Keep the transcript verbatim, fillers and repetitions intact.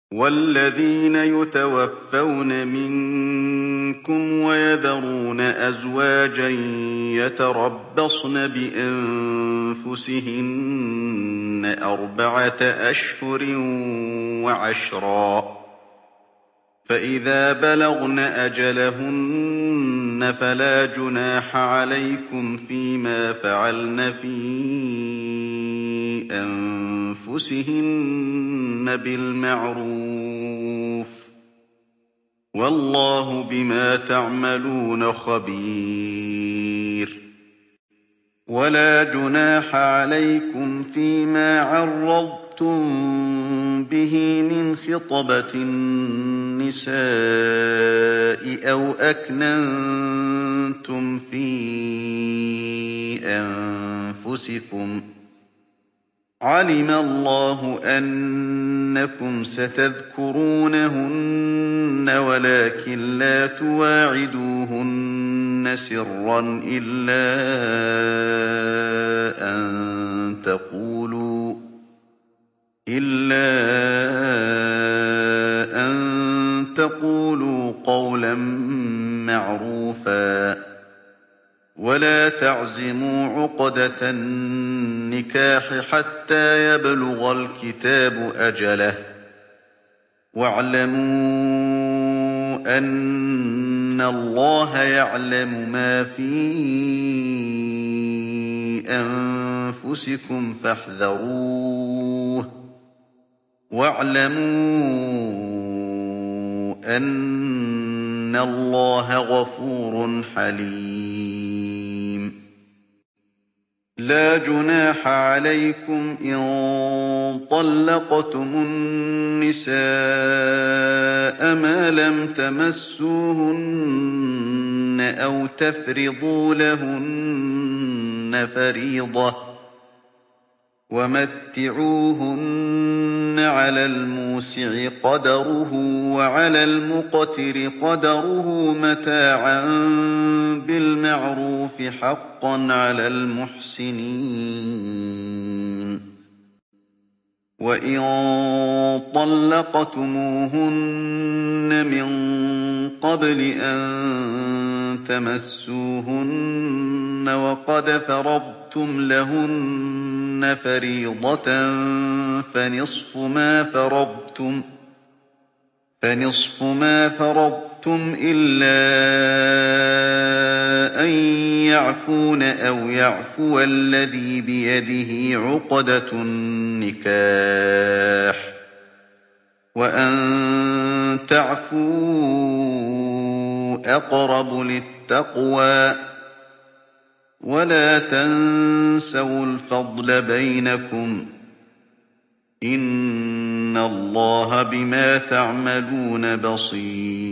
وَالَّذِينَ يُتَوَفَّوْنَ مِنكُمْ وَيَذَرُونَ أَزْوَاجًا يَتَرَبَّصْنَ بِأَنفُسِهِنَّ أَرْبَعَةَ أَشْهُرٍ وَعَشْرًا ۖ فَإِذَا بَلَغْنَ أَجَلَهُنَّ فَلَا جُنَاحَ عَلَيْكُمْ فِيمَا فَعَلْنَ فِي أَنفُسِهِنَّ بِالْمَعْرُوفِ ۗ وَاللَّهُ بِمَا تَعْمَلُونَ خَبِيرٌ. وَلَا جُنَاحَ عَلَيْكُمْ فِيمَا عَرَّضْتُم بِهِ مِنْ خِطْبَةِ النِّسَاءِ أَوْ أَكْنَنتُمْ فِي أَنفُسِكُمْ ۚ عَلِمَ اللَّهُ أَنَّكُمْ سَتَذْكُرُونَهُنَّ وَلَٰكِن لَّا تُوَاعِدُوهُنَّ سِرًّا إِلَّا أَن تَقُولُوا إِلَّا أَن تَقُولُوا قَوْلًا مَّعْرُوفًا ۚ وَلَا تَعْزِمُوا عُقْدَةَ النِّكَاحِ حَتَّىٰ يَبْلُغَ الْكِتَابُ أَجَلَهُ ۚ وَاعْلَمُوا أَنَّ اللَّهَ يَعْلَمُ مَا فِي أَنفُسِكُمْ فَاحْذَرُوهُ ۚ وَاعْلَمُوا أَنَّ اللَّهَ غَفُورٌ حَلِيمٌ. لَا جُنَاحَ عَلَيْكُمْ إِن طَلَّقْتُمُ النِّسَاءَ مَا لَمْ تَمَسُّوهُنَّ أَوْ تَفْرِضُوا لَهُنَّ فَرِيضَةً ۚ وَمَتِّعُوهُنَّ عَلَى الْمُوسِعِ قَدَرُهُ وَعَلَى الْمُقْتِرِ قَدَرُهُ مَتَاعًا بِالْمَعْرُوفِ ۖ حَقًّا عَلَى الْمُحْسِنِينَ. وَإِن طَلَّقْتُمُوهُنَّ مِن قَبْلِ أَن تَمَسُّوهُنَّ وَقَدْ فَرَضْتُمْ لَهُنَّ فَرِيضَةً فَنِصْفُ مَا فَرَضْتُمْ إِلَّا أَن يَعْفُونَ أَوْ يَعْفُوَ الَّذِي بِيَدِهِ عُقْدَةُ النِّكَاحِ ۚ وَأَن تَعْفُوا أَقْرَبُ لِلتَّقْوَىٰ ۚ وَلَا تَنسَوُا الْفَضْلَ بَيْنَكُمْ ۚ إِنَّ اللَّهَ بِمَا تَعْمَلُونَ بَصِيرٌ.